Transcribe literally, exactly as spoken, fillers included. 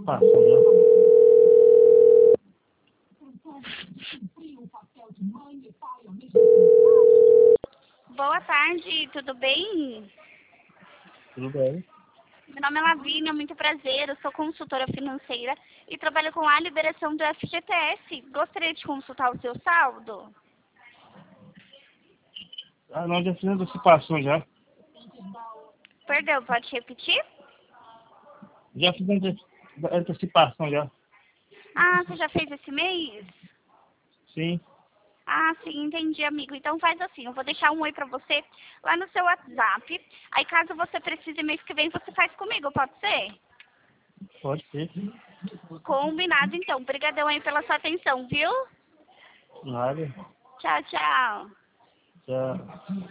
antecipação já. Boa tarde, tudo bem? Tudo bem? Meu nome é Lavínia, muito prazer, eu sou consultora financeira e trabalho com a liberação do F G T S. Gostaria de consultar o seu saldo? Ah, não, já fiz antecipação já. Perdão, pode repetir? Já fiz ante- antecipação já. Ah, você já fez esse mês? Sim, Ah, sim, entendi, amigo. Então faz assim, eu vou deixar um oi pra você lá no seu WhatsApp. Aí caso você precise mês que vem, você faz comigo, pode ser? pode ser. Combinado, então. Obrigadão aí pela sua atenção, viu? Nada. Tchau, tchau. Já.